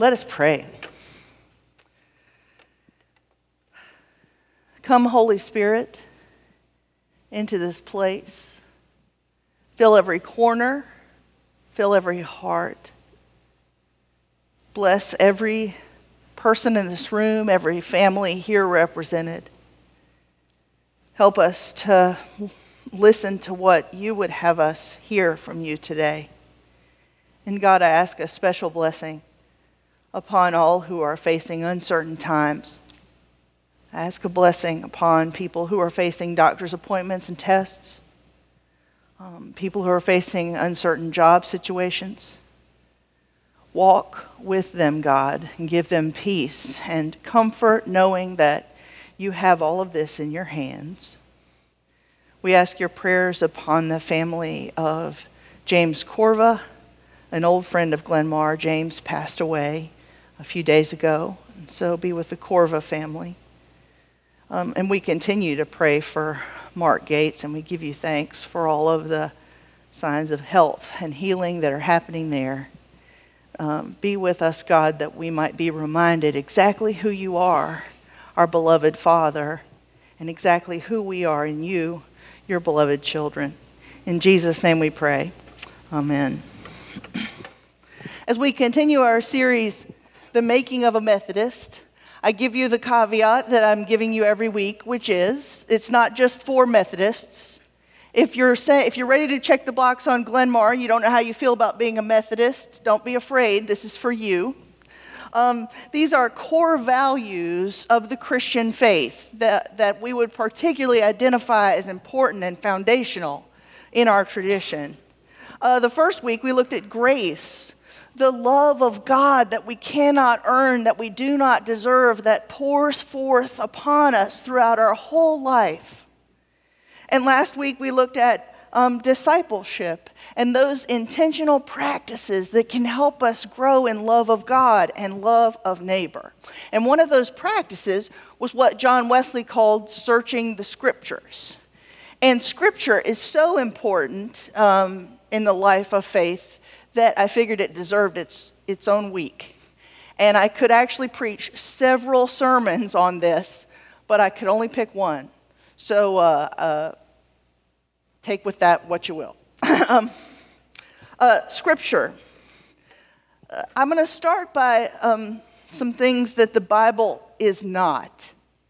Let us pray. Come, Holy Spirit, into this place. Fill every corner. Fill every heart. Bless every person in this room, every family here represented. Help us to listen to what you would have us hear from you today. And God, I ask a special blessing upon all who are facing uncertain times. I ask a blessing upon people who are facing doctor's appointments and tests, people who are facing uncertain job situations. Walk with them, God, and give them peace and comfort, knowing that you have all of this in your hands. We ask your prayers upon the family of James Corva, an old friend of Glenmar. James passed away a few days ago, and so be with the Corva family. And we continue to pray for Mark Gates, and we give you thanks for all of the signs of health and healing that are happening there. Be with us, God, that we might be reminded exactly who you are, our beloved Father, and exactly who we are in you, your beloved children. In Jesus' name we pray. Amen. As we continue our series, The Making of a Methodist, I give you the caveat that I'm giving you every week, which is, it's not just for Methodists. If you're ready to check the box on Glenmar, you don't know how you feel about being a Methodist, don't be afraid, this is for you. These are core values of the Christian faith that we would particularly identify as important and foundational in our tradition. The first week we looked at grace, the love of God that we cannot earn, that we do not deserve, that pours forth upon us throughout our whole life. And last week we looked at discipleship and those intentional practices that can help us grow in love of God and love of neighbor. And one of those practices was what John Wesley called searching the Scriptures. And Scripture is so important in the life of faith that I figured it deserved its own week. And I could actually preach several sermons on this, but I could only pick one. So take with that what you will. Scripture. I'm going to start by some things that the Bible is not.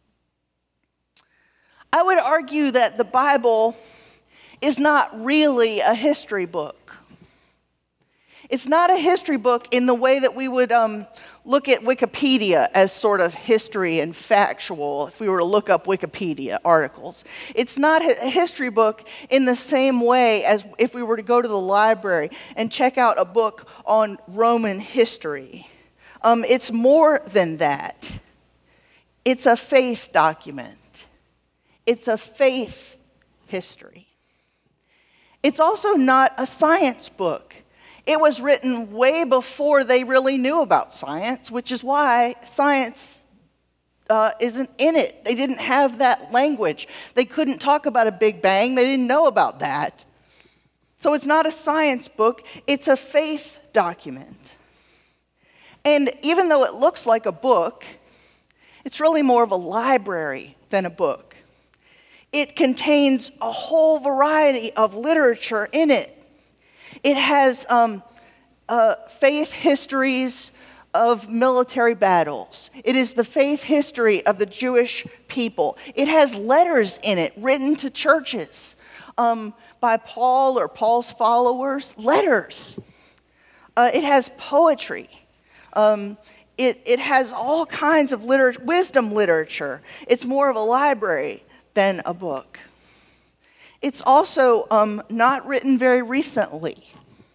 I would argue that the Bible is not really a history book. It's not a history book in the way that we would look at Wikipedia as sort of history and factual if we were to look up Wikipedia articles. It's not a history book in the same way as if we were to go to the library and check out a book on Roman history. It's more than that. It's a faith document. It's a faith history. It's also not a science book. It was written way before they really knew about science, which is why science isn't in it. They didn't have that language. They couldn't talk about a Big Bang. They didn't know about that. So it's not a science book. It's a faith document. And even though it looks like a book, it's really more of a library than a book. It contains a whole variety of literature in it. It has faith histories of military battles. It is the faith history of the Jewish people. It has letters in it written to churches by Paul or Paul's followers. Letters. It has poetry. It has all kinds of wisdom literature. It's more of a library than a book. It's also not written very recently.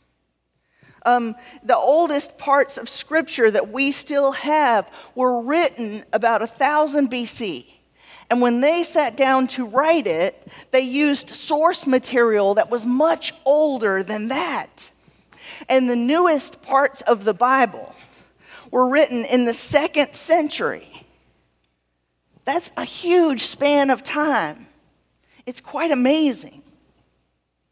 The oldest parts of Scripture that we still have were written about 1000 BC. And when they sat down to write it, they used source material that was much older than that. And the newest parts of the Bible were written in the 2nd century. That's a huge span of time. It's quite amazing.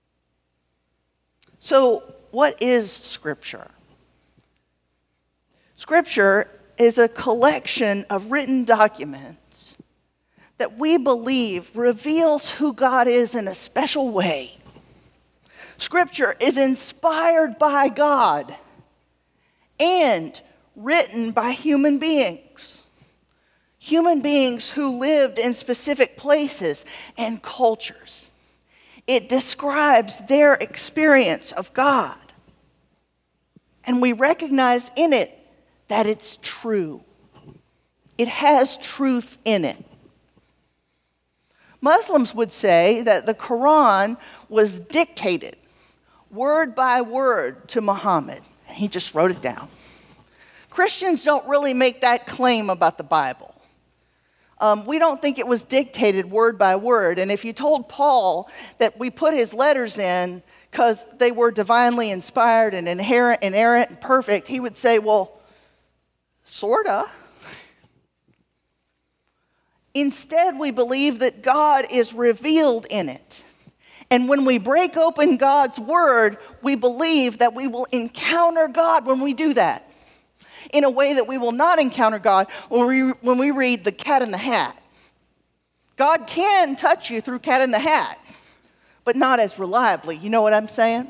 So, what is Scripture? Scripture is a collection of written documents that we believe reveals who God is in a special way. Scripture is inspired by God and written by human beings. Human beings who lived in specific places and cultures. It describes their experience of God. And we recognize in it that it's true. It has truth in it. Muslims would say that the Quran was dictated word by word to Muhammad. He just wrote it down. Christians don't really make that claim about the Bible. We don't think it was dictated word by word. And if you told Paul that we put his letters in because they were divinely inspired and inerrant and perfect, he would say, well, sorta. Instead, we believe that God is revealed in it. And when we break open God's word, we believe that we will encounter God when we do that, in a way that we will not encounter God when we read the Cat in the Hat. God can touch you through Cat in the Hat, but not as reliably. You know what I'm saying?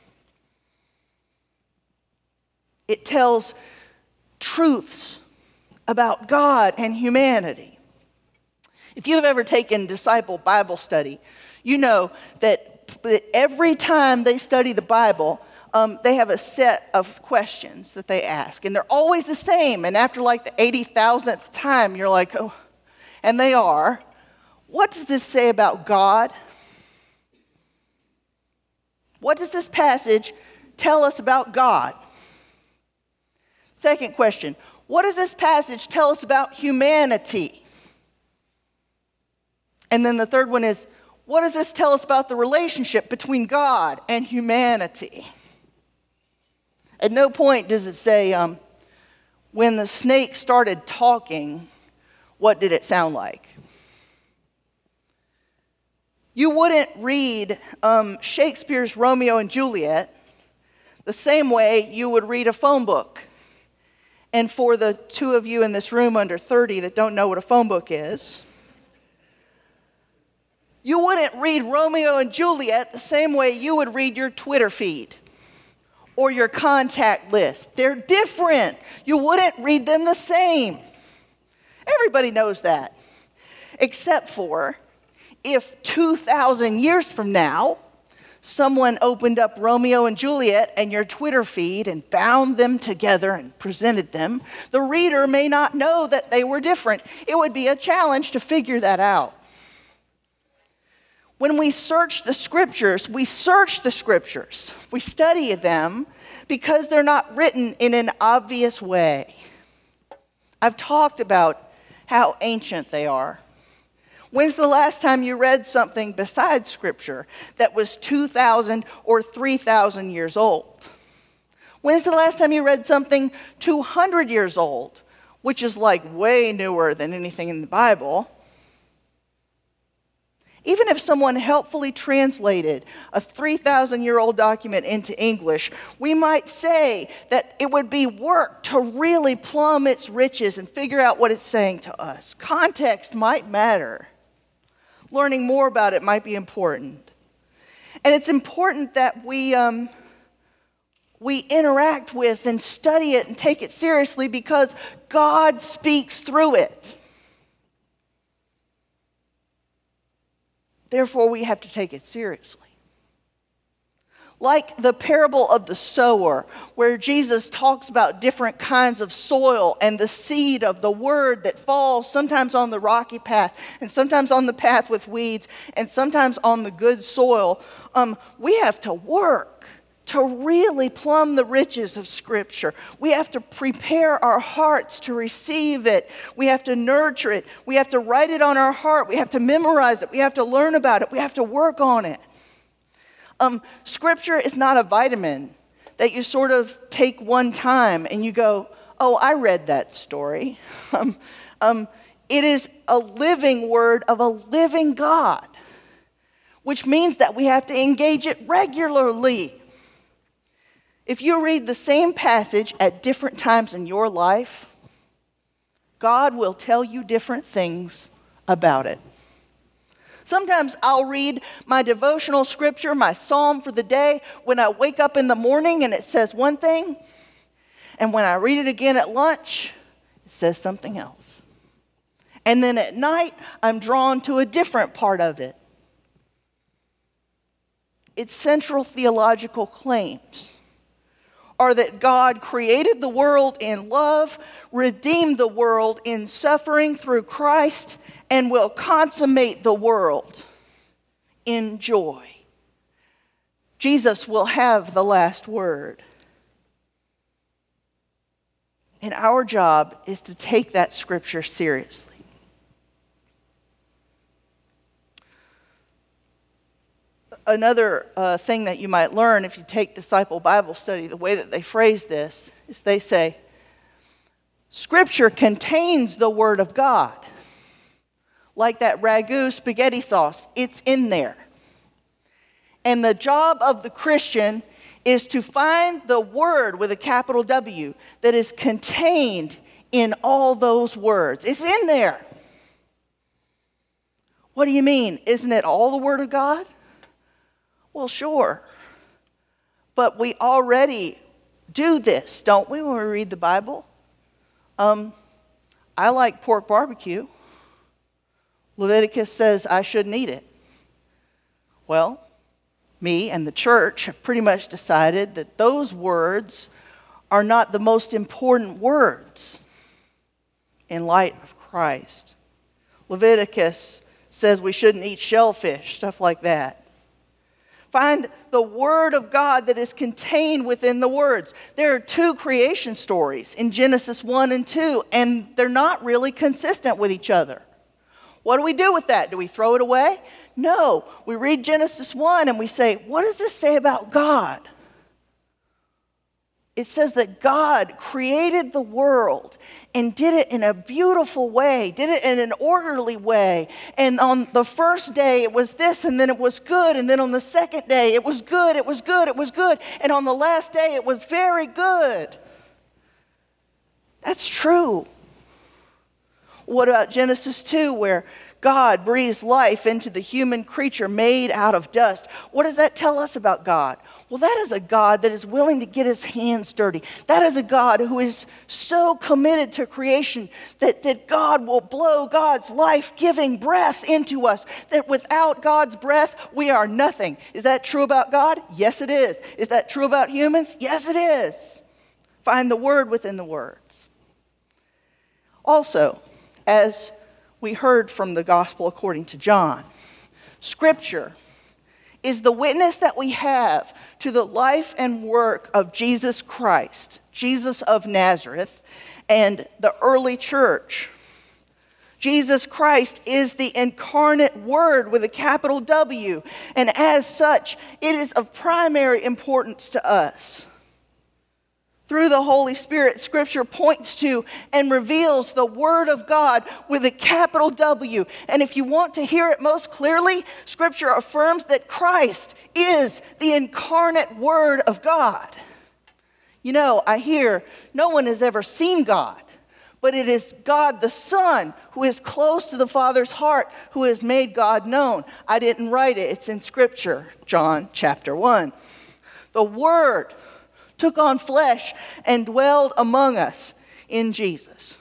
It tells truths about God and humanity. If you've ever taken Disciple Bible Study, you know that every time they study the Bible, they have a set of questions that they ask. And they're always the same. And after like the 80,000th time, you're like, oh, and they are. What does this say about God? What does this passage tell us about God? Second question, what does this passage tell us about humanity? And then the third one is, what does this tell us about the relationship between God and humanity? At no point does it say, when the snake started talking, what did it sound like? You wouldn't read Shakespeare's Romeo and Juliet the same way you would read a phone book. And for the two of you in this room under 30 that don't know what a phone book is, you wouldn't read Romeo and Juliet the same way you would read your Twitter feed or your contact list. They're different. You wouldn't read them the same. Everybody knows that. Except for if 2,000 years from now, someone opened up Romeo and Juliet and your Twitter feed and bound them together and presented them, the reader may not know that they were different. It would be a challenge to figure that out. When we search the scriptures, we study them because they're not written in an obvious way. I've talked about how ancient they are. When's the last time you read something besides Scripture that was 2,000 or 3,000 years old? When's the last time you read something 200 years old, which is like way newer than anything in the Bible? Even if someone helpfully translated a 3,000-year-old document into English, we might say that it would be work to really plumb its riches and figure out what it's saying to us. Context might matter. Learning more about it might be important. And it's important that we interact with and study it and take it seriously because God speaks through it. Therefore, we have to take it seriously. Like the parable of the sower, where Jesus talks about different kinds of soil and the seed of the word that falls sometimes on the rocky path and sometimes on the path with weeds and sometimes on the good soil. We have to work to really plumb the riches of Scripture. We have to prepare our hearts to receive it. We have to nurture it. We have to write it on our heart. We have to memorize it. We have to learn about it. We have to work on it. Scripture is not a vitamin that you sort of take one time and you go, oh, I read that story. It is a living word of a living God, which means that we have to engage it regularly. If you read the same passage at different times in your life, God will tell you different things about it. Sometimes I'll read my devotional scripture, my psalm for the day, when I wake up in the morning and it says one thing, and when I read it again at lunch, it says something else. And then at night, I'm drawn to a different part of it. Its central theological claims are that God created the world in love, redeemed the world in suffering through Christ, and will consummate the world in joy. Jesus will have the last word. And our job is to take that scripture seriously. Another thing that you might learn if you take Disciple Bible Study, the way that they phrase this is they say, Scripture contains the Word of God. Like that ragu spaghetti sauce, it's in there. And the job of the Christian is to find the Word with a capital W that is contained in all those words. It's in there. What do you mean? Isn't it all the Word of God? Well, sure. But we already do this, don't we, when we read the Bible? I like pork barbecue. Leviticus says I shouldn't eat it. Well, me and the church have pretty much decided that those words are not the most important words in light of Christ. Leviticus says we shouldn't eat shellfish, stuff like that. Find the Word of God that is contained within the words. There are two creation stories in Genesis 1 and 2, and they're not really consistent with each other. What do we do with that? Do we throw it away? No. We read Genesis 1 and we say, what does this say about God? It says that God created the world and did it in a beautiful way, did it in an orderly way. And on the first day it was this, and then it was good. And then on the second day it was good, it was good, it was good. And on the last day it was very good. That's true. What about Genesis 2, where God breathes life into the human creature made out of dust? What does that tell us about God? Well, that is a God that is willing to get his hands dirty. That is a God who is so committed to creation that God will blow God's life-giving breath into us, that without God's breath, we are nothing. Is that true about God? Yes, it is. Is that true about humans? Yes, it is. Find the Word within the words. Also, as we heard from the Gospel according to John, Scripture is the witness that we have to the life and work of Jesus Christ, Jesus of Nazareth, and the early church. Jesus Christ is the incarnate Word with a capital W, and as such, it is of primary importance to us. Through the Holy Spirit, Scripture points to and reveals the Word of God with a capital W. And if you want to hear it most clearly, Scripture affirms that Christ is the incarnate Word of God. You know, I hear no one has ever seen God, but it is God the Son who is close to the Father's heart who has made God known. I didn't write it. It's in Scripture, John chapter 1. The Word took on flesh and dwelled among us in Jesus.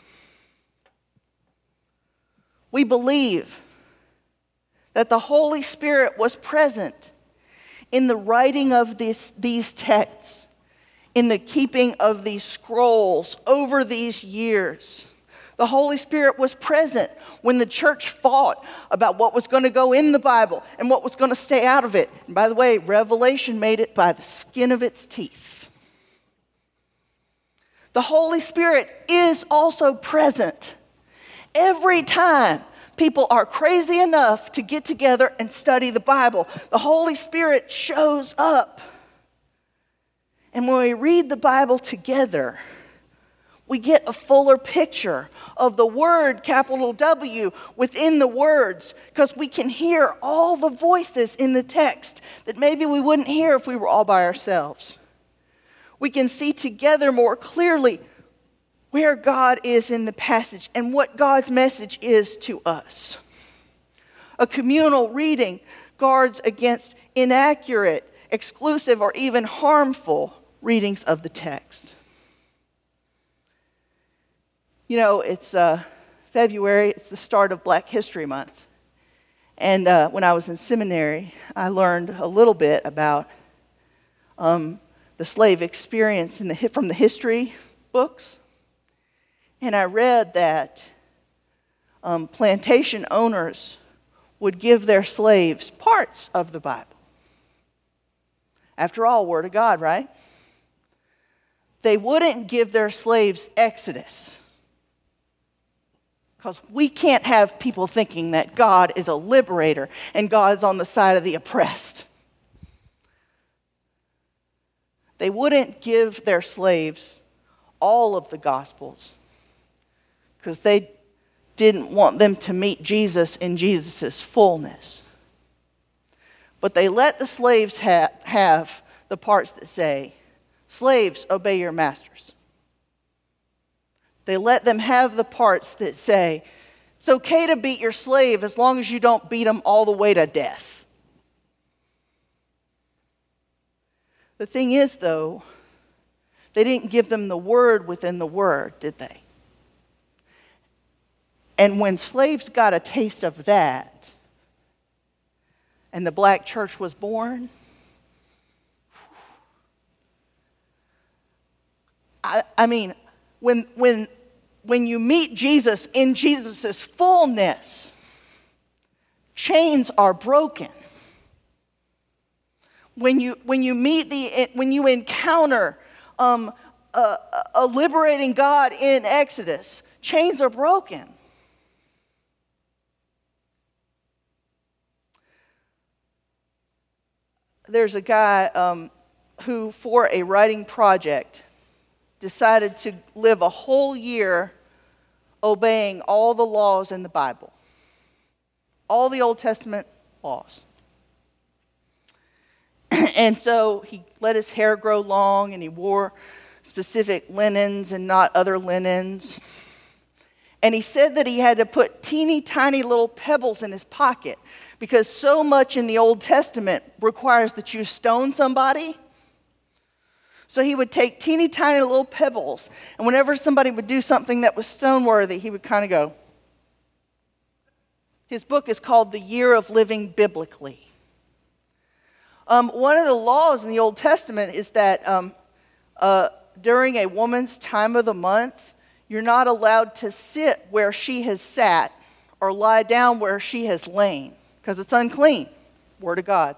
We believe that the Holy Spirit was present in the writing of these texts, in the keeping of these scrolls over these years. The Holy Spirit was present when the church fought about what was going to go in the Bible and what was going to stay out of it. And by the way, Revelation made it by the skin of its teeth. The Holy Spirit is also present every time people are crazy enough to get together and study the Bible. The Holy Spirit shows up. And when we read the Bible together, we get a fuller picture of the word, capital W, within the words, because we can hear all the voices in the text that maybe we wouldn't hear if we were all by ourselves. We can see together more clearly where God is in the passage and what God's message is to us. A communal reading guards against inaccurate, exclusive, or even harmful readings of the text. You know, it's February, it's the start of Black History Month. And when I was in seminary, I learned a little bit about the slave experience from the history books. And I read that plantation owners would give their slaves parts of the Bible. After all, Word of God, right? They wouldn't give their slaves Exodus. Because we can't have people thinking that God is a liberator and God's on the side of the oppressed. They wouldn't give their slaves all of the Gospels because they didn't want them to meet Jesus in Jesus' fullness. But they let the slaves have the parts that say, "Slaves, obey your masters." They let them have the parts that say, "It's okay to beat your slave as long as you don't beat them all the way to death." The thing is, though, they didn't give them the word within the word, did they? And when slaves got a taste of that, and the black church was born, I mean, when you meet Jesus in Jesus' fullness, chains are broken. When you encounter a liberating God in Exodus, chains are broken. There's a guy who, for a writing project, decided to live a whole year obeying all the laws in the Bible, all the Old Testament laws. And so he let his hair grow long and he wore specific linens and not other linens. And he said that he had to put teeny tiny little pebbles in his pocket because so much in the Old Testament requires that you stone somebody. So he would take teeny tiny little pebbles, and whenever somebody would do something that was stone-worthy, he would kind of go. His book is called The Year of Living Biblically. One of the laws in the Old Testament is that during a woman's time of the month, you're not allowed to sit where she has sat or lie down where she has lain, because it's unclean. Word of God.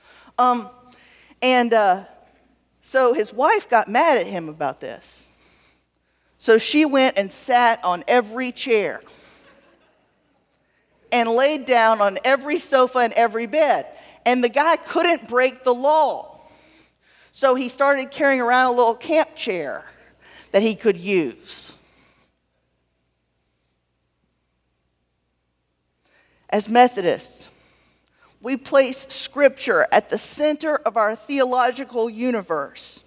So his wife got mad at him about this. So she went and sat on every chair and laid down on every sofa and every bed. And the guy couldn't break the law. So he started carrying around a little camp chair that he could use. As Methodists, we place Scripture at the center of our theological universe.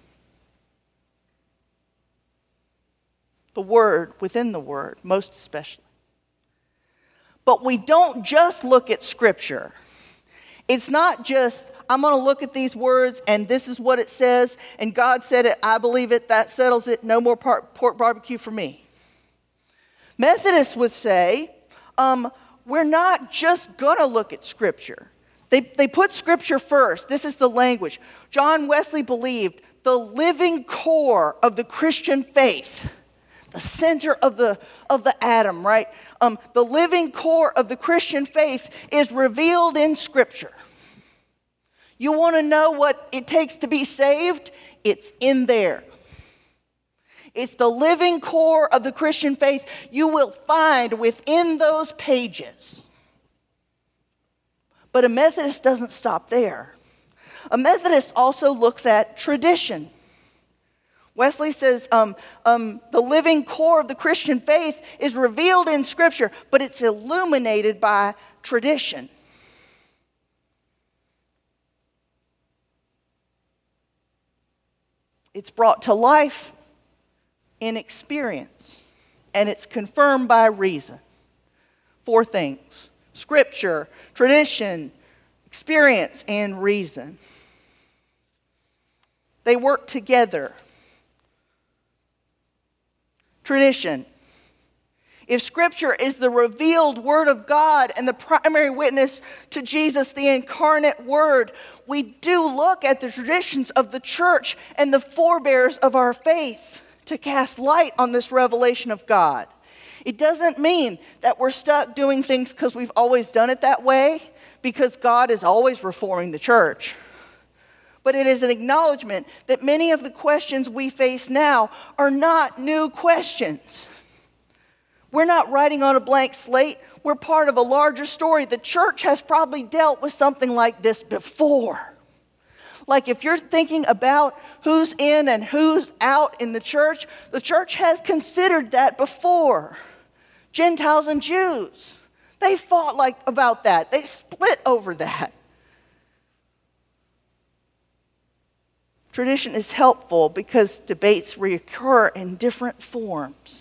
The Word within the Word, most especially. But we don't just look at Scripture. It's not just, I'm going to look at these words and this is what it says, and God said it, I believe it, that settles it, no more pork barbecue for me. Methodists would say, we're not just going to look at Scripture. They put Scripture first. This is the language. John Wesley believed the living core of the Christian faith, the center of the atom, right? The living core of the Christian faith is revealed in Scripture. You want to know what it takes to be saved? It's in there. It's the living core of the Christian faith you will find within those pages. But a Methodist doesn't stop there. A Methodist also looks at tradition. Wesley says the living core of the Christian faith is revealed in Scripture, but it's illuminated by tradition. It's brought to life in experience, and it's confirmed by reason. 4 things: Scripture, tradition, experience, and reason. They work together. Tradition. If Scripture is the revealed Word of God and the primary witness to Jesus, the incarnate Word, we do look at the traditions of the church and the forebears of our faith to cast light on this revelation of God. It doesn't mean that we're stuck doing things because we've always done it that way, because God is always reforming the church. But it is an acknowledgement that many of the questions we face now are not new questions. We're not writing on a blank slate. We're part of a larger story. The church has probably dealt with something like this before. Like if you're thinking about who's in and who's out in the church has considered that before. Gentiles and Jews, they fought about that. They split over that. Tradition is helpful because debates reoccur in different forms.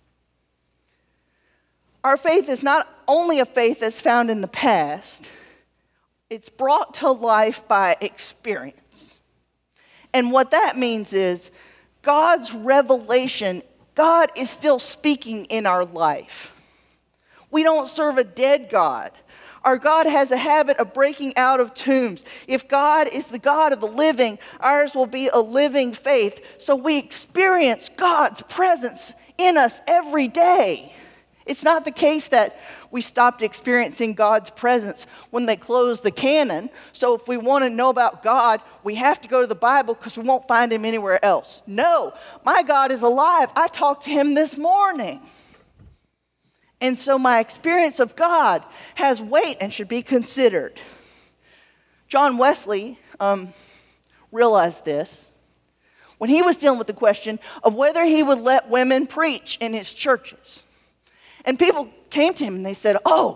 Our faith is not only a faith that's found in the past, it's brought to life by experience. And what that means is God's revelation, God is still speaking in our life. We don't serve a dead God. Our God has a habit of breaking out of tombs. If God is the God of the living, ours will be a living faith. So we experience God's presence in us every day. It's not the case that we stopped experiencing God's presence when they closed the canon. So if we want to know about God, we have to go to the Bible because we won't find him anywhere else. No, my God is alive. I talked to him this morning. And so my experience of God has weight and should be considered. John Wesley realized this when he was dealing with the question of whether he would let women preach in his churches. And people came to him and they said,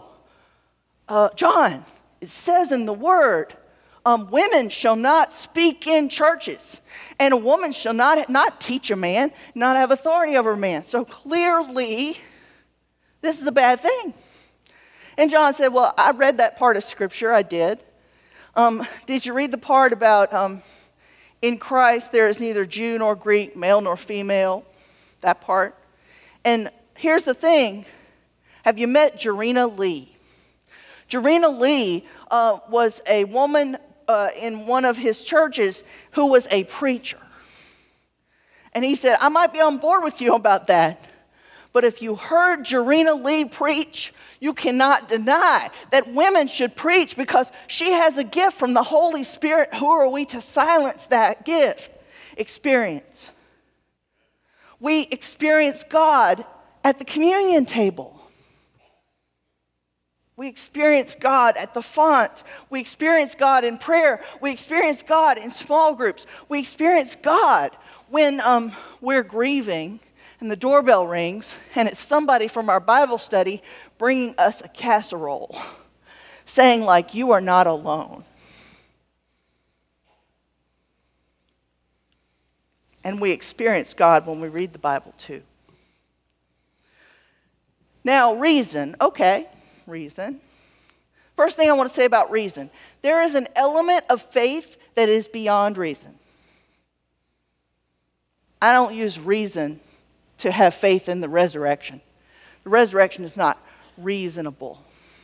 John, it says in the Word, women shall not speak in churches, and a woman shall not teach a man, not have authority over a man. So clearly, this is a bad thing. And John said, well, I read that part of Scripture, I did. Did you read the part about in Christ there is neither Jew nor Greek, male nor female? That part. And here's the thing. Have you met Jarena Lee? Jarena Lee was a woman in one of his churches who was a preacher. And he said, I might be on board with you about that. But if you heard Jarena Lee preach, you cannot deny that women should preach because she has a gift from the Holy Spirit. Who are we to silence that gift? Experience. We experience God at the communion table. We experience God at the font. We experience God in prayer. We experience God in small groups. We experience God when we're grieving and the doorbell rings and it's somebody from our Bible study bringing us a casserole, saying you are not alone. And we experience God when we read the Bible too. Now, reason. Okay, reason. First thing I want to say about reason. There is an element of faith that is beyond reason. I don't use reason to have faith in the resurrection. The resurrection is not reasonable.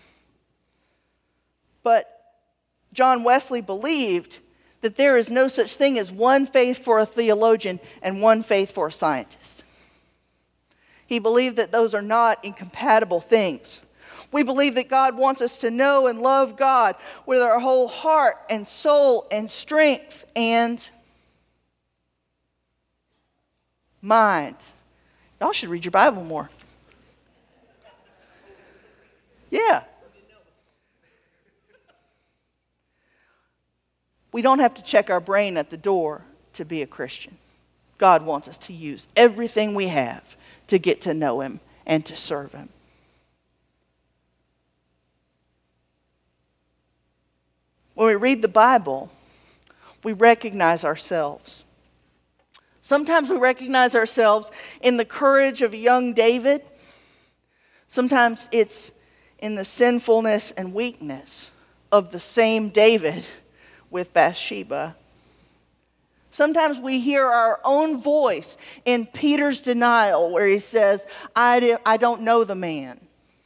But John Wesley believed that there is no such thing as one faith for a theologian and one faith for a scientist. He believed that those are not incompatible things. We believe that God wants us to know and love God with our whole heart and soul and strength and mind. Y'all should read your Bible more. Yeah. We don't have to check our brain at the door to be a Christian. God wants us to use everything we have to get to know him and to serve him. When we read the Bible, we recognize ourselves. Sometimes we recognize ourselves in the courage of young David. Sometimes it's in the sinfulness and weakness of the same David with Bathsheba. Sometimes we hear our own voice in Peter's denial where he says, I don't know the man.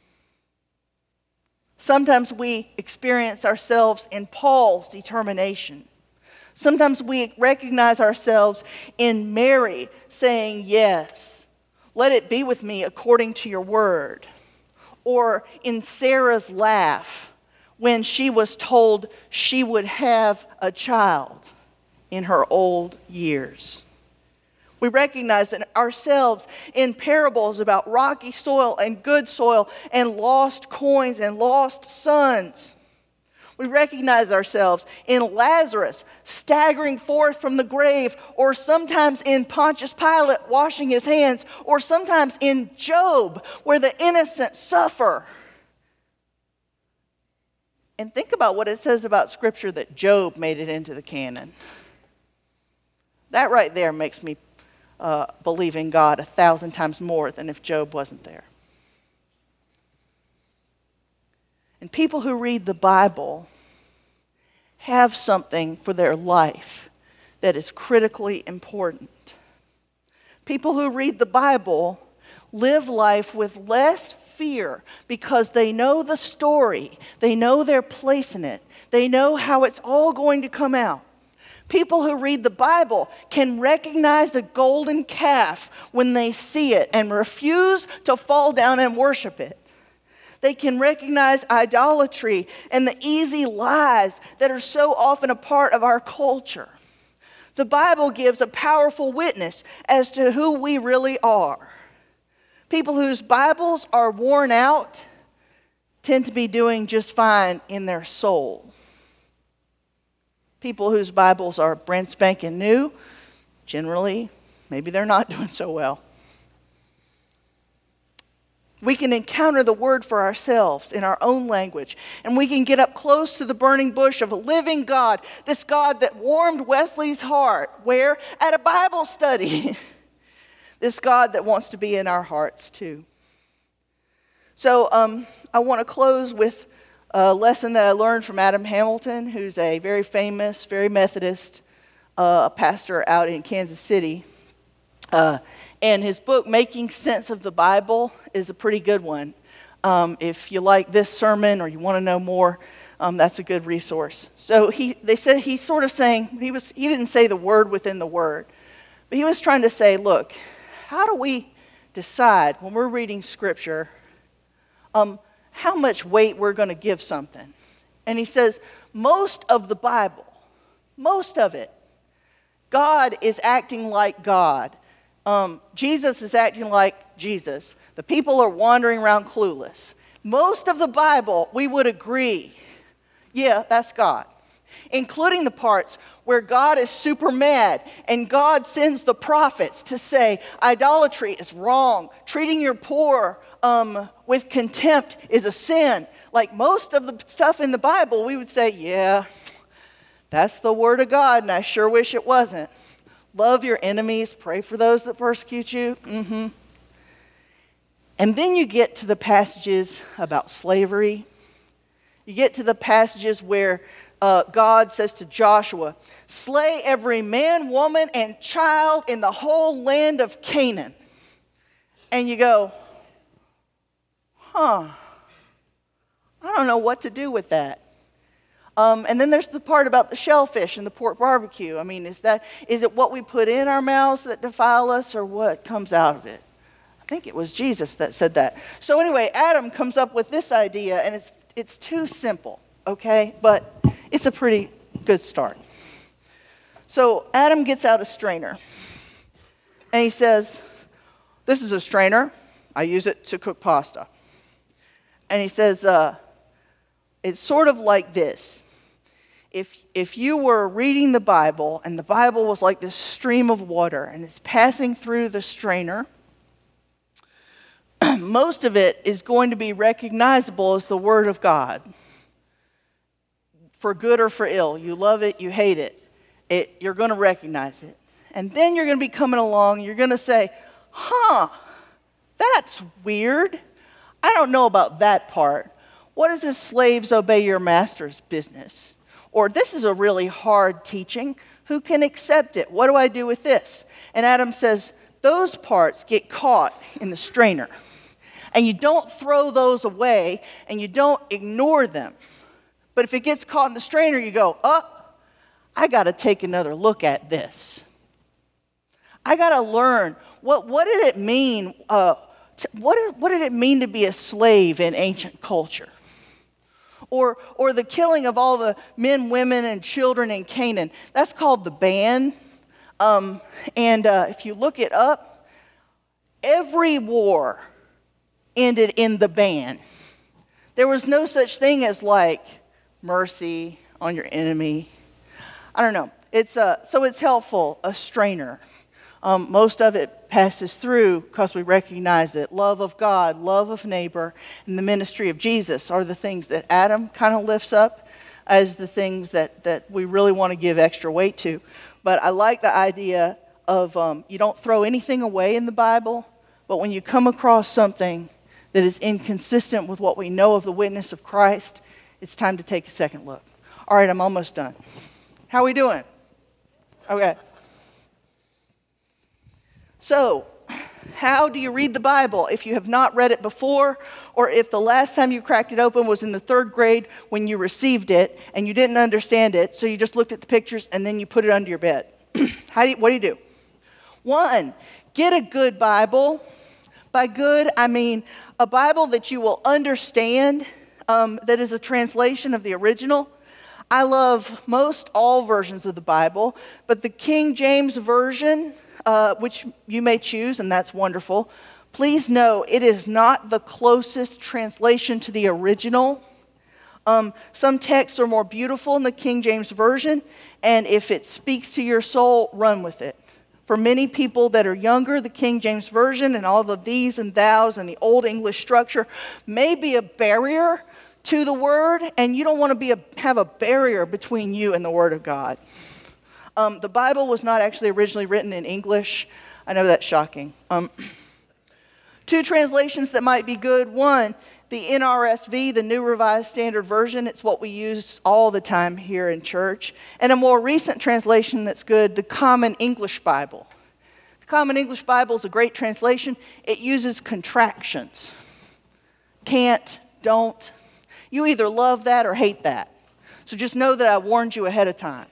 Sometimes we experience ourselves in Paul's determination. Sometimes we recognize ourselves in Mary saying, yes, let it be with me according to your word. Or in Sarah's laugh when she was told she would have a child in her old years. We recognize ourselves in parables about rocky soil and good soil and lost coins and lost sons. We recognize ourselves in Lazarus staggering forth from the grave, or sometimes in Pontius Pilate washing his hands, or sometimes in Job where the innocent suffer. And think about what it says about Scripture that Job made it into the canon. That right there makes me believe in God 1,000 times more than if Job wasn't there. And people who read the Bible have something for their life that is critically important. People who read the Bible live life with less fear because they know the story. They know their place in it. They know how it's all going to come out. People who read the Bible can recognize a golden calf when they see it and refuse to fall down and worship it. They can recognize idolatry and the easy lies that are so often a part of our culture. The Bible gives a powerful witness as to who we really are. People whose Bibles are worn out tend to be doing just fine in their soul. People whose Bibles are brand spanking new, generally, maybe they're not doing so well. We can encounter the Word for ourselves in our own language, and we can get up close to the burning bush of a living God, this God that warmed Wesley's heart, where? At a Bible study. This God that wants to be in our hearts too. So I want to close with a lesson that I learned from Adam Hamilton, who's a very famous, very Methodist pastor out in Kansas City. And his book, Making Sense of the Bible, is a pretty good one. If you like this sermon or you want to know more, that's a good resource. So they said he's sort of saying, he didn't say the word within the word, but he was trying to say, look, how do we decide when we're reading Scripture how much weight we're going to give something? And he says, most of the Bible, most of it, God is acting like God. Jesus is acting like Jesus. The people are wandering around clueless. Most of the Bible, we would agree, yeah, that's God. Including the parts where God is super mad and God sends the prophets to say idolatry is wrong. Treating your poor with contempt is a sin. Like most of the stuff in the Bible, we would say, yeah, that's the Word of God, and I sure wish it wasn't. Love your enemies, pray for those that persecute you. And then you get to the passages about slavery. You get to the passages where God says to Joshua, slay every man, woman, and child in the whole land of Canaan. And you go, I don't know what to do with that. And then there's the part about the shellfish and the pork barbecue. I mean, is it what we put in our mouths that defile us, or what comes out of it? I think it was Jesus that said that. So anyway, Adam comes up with this idea, and it's too simple, okay? But it's a pretty good start. So Adam gets out a strainer, and he says, this is a strainer. I use it to cook pasta. And he says, it's sort of like this. If you were reading the Bible, and the Bible was like this stream of water, and it's passing through the strainer, most of it is going to be recognizable as the Word of God. For good or for ill. You love it, you hate it. You're going to recognize it. And then you're going to be coming along and you're going to say, that's weird. I don't know about that part. What is this slaves obey your master's business? Or this is a really hard teaching. Who can accept it? What do I do with this? And Adam says, those parts get caught in the strainer. And you don't throw those away and you don't ignore them. But if it gets caught in the strainer, you go, I got to take another look at this. I got to learn, what did it mean? What did it mean to be a slave in ancient culture? Or the killing of all the men, women, and children in Canaan. That's called the ban. If you look it up, every war ended in the ban. There was no such thing as like mercy on your enemy. I don't know. So it's helpful, a strainer. Most of it passes through because we recognize it. Love of God, love of neighbor, and the ministry of Jesus are the things that Adam kind of lifts up as the things that we really want to give extra weight to. But I like the idea of you don't throw anything away in the Bible, but when you come across something that is inconsistent with what we know of the witness of Christ, it's time to take a second look. All right, I'm almost done. How are we doing? Okay. So, how do you read the Bible if you have not read it before, or if the last time you cracked it open was in the 3rd grade when you received it and you didn't understand it, so you just looked at the pictures and then you put it under your bed? What do you do? 1, get a good Bible. By good, I mean a Bible that you will understand, that is a translation of the original. I love most all versions of the Bible, but the King James Version, which you may choose, and that's wonderful. Please know it is not the closest translation to the original. Some texts are more beautiful in the King James Version, and if it speaks to your soul, run with it. For many people that are younger, the King James Version and all of these and thous and the Old English structure may be a barrier to the Word, and you don't want to have a barrier between you and the Word of God. The Bible was not actually originally written in English. I know that's shocking. 2 translations that might be good. 1, the NRSV, the New Revised Standard Version. It's what we use all the time here in church. And a more recent translation that's good, the Common English Bible. The Common English Bible is a great translation. It uses contractions. Can't, don't. You either love that or hate that. So just know that I warned you ahead of time.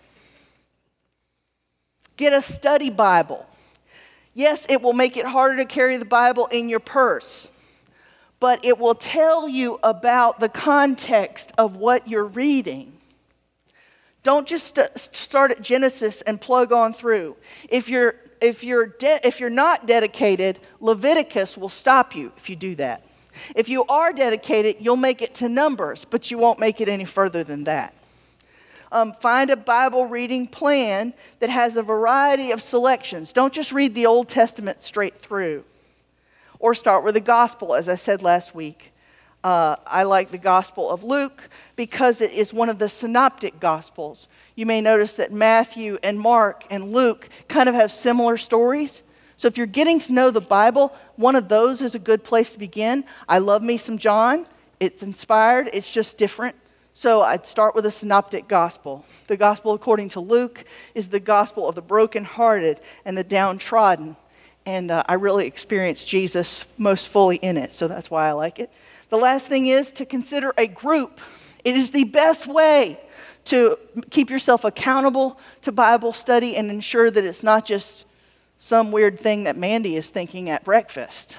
Get a study Bible. Yes, it will make it harder to carry the Bible in your purse, but it will tell you about the context of what you're reading. Don't just start at Genesis and plug on through. If you're not dedicated, Leviticus will stop you if you do that. If you are dedicated, you'll make it to Numbers, but you won't make it any further than that. Find a Bible reading plan that has a variety of selections. Don't just read the Old Testament straight through. Or start with the Gospel, as I said last week. I like the Gospel of Luke because it is one of the synoptic Gospels. You may notice that Matthew and Mark and Luke kind of have similar stories. So if you're getting to know the Bible, one of those is a good place to begin. I love me some John. It's inspired. It's just different. So I'd start with a synoptic gospel. The gospel according to Luke is the gospel of the brokenhearted and the downtrodden. And I really experienced Jesus most fully in it, so that's why I like it. The last thing is to consider a group. It is the best way to keep yourself accountable to Bible study and ensure that it's not just some weird thing that Mandy is thinking at breakfast.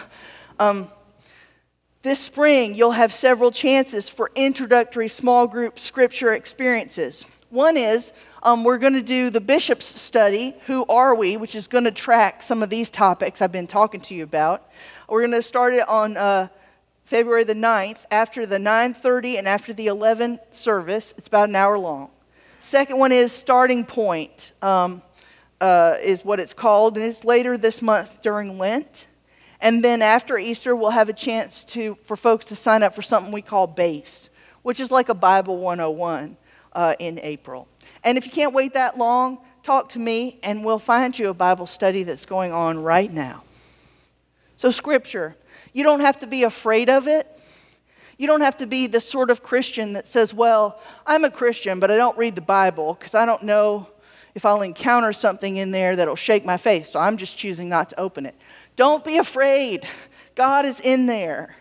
This spring, you'll have several chances for introductory small group scripture experiences. One is we're going to do the Bishop's Study, Who Are We?, which is going to track some of these topics I've been talking to you about. We're going to start it on February the 9th, after the 9:30 and after the 11 service. It's about an hour long. Second one is Starting Point, is what it's called, and it's later this month during Lent. And then after Easter, we'll have a chance for folks to sign up for something we call BASE, which is like a Bible 101 in April. And if you can't wait that long, talk to me, and we'll find you a Bible study that's going on right now. So Scripture, you don't have to be afraid of it. You don't have to be the sort of Christian that says, well, I'm a Christian, but I don't read the Bible because I don't know if I'll encounter something in there that'll shake my faith, so I'm just choosing not to open it. Don't be afraid. God is in there.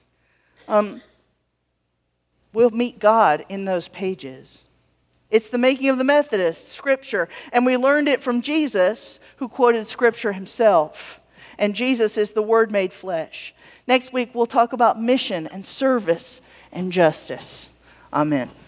We'll meet God in those pages. It's the making of the Methodist, Scripture. And we learned it from Jesus, who quoted Scripture himself. And Jesus is the Word made flesh. Next week, we'll talk about mission and service and justice. Amen.